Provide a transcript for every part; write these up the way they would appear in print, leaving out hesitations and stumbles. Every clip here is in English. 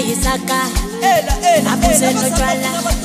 Isaka abuze notshwala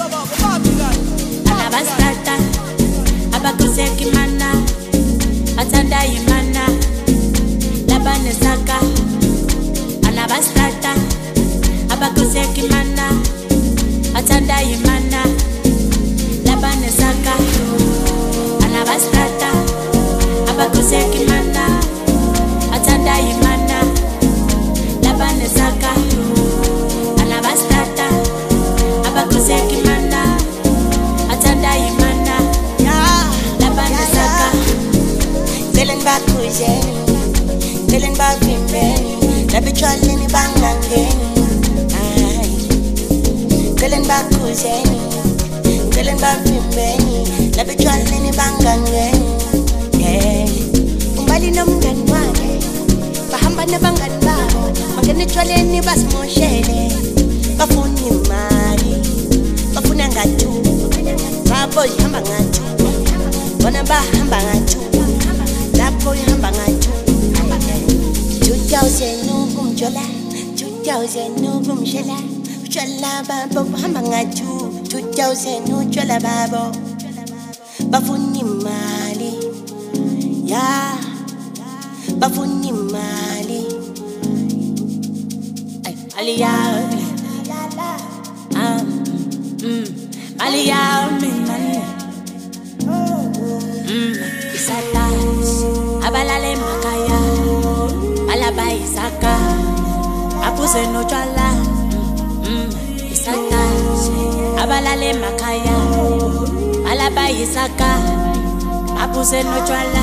anabastata abakuseki mana athanda imana labanesaka anabastata abakuseki mana athanda imana labanesaka anabastata abakuseki mana athanda imana labanesaka anabastata abakuseki mana athanda imana labanesaka Telen bakujeni telen bavimbeni labitshwaleni bangangeni ay telen bakujeni telen bavimbeni labitshwaleni bangangeni yeah umbali nomngani wakhe bahamba nabangani babo bangena etshwaleni basimoshele bafuna imali bafuna ngathu babo ihamba ngathu bona bahamba ngathu lapho ihamba ngathu 2000 ukumjola 2000 ukumshela utshwala babo bahamba ngathu 2000 utshwala babo bafuna imali ya bafuna imali aliyami aliyami isatas abalale makaya alaba Isaka abuze notshwala isatas abalale makaya alaba Isaka abuze notshwala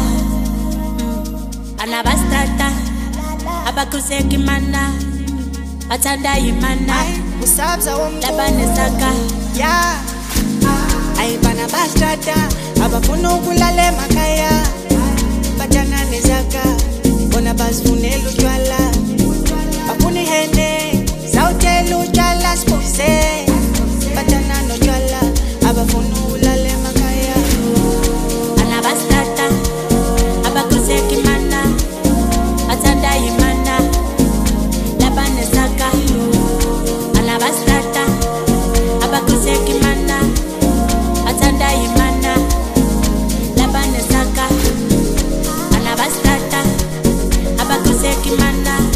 anabastata abakuseki mana athanda imana usabza labanesaka ya ayibana bastrata abafuna ukulala emakhaya batana nezaka bona bazifunela utshwala bafuna ihene zawutela utshwala sibuze batana notshwala abafuna ukulala emakhaya anabastata abakuseki mana athanda imana labanesaka anabastata abakuseki mana athanda imana labanesaka anabastata abakuseki mana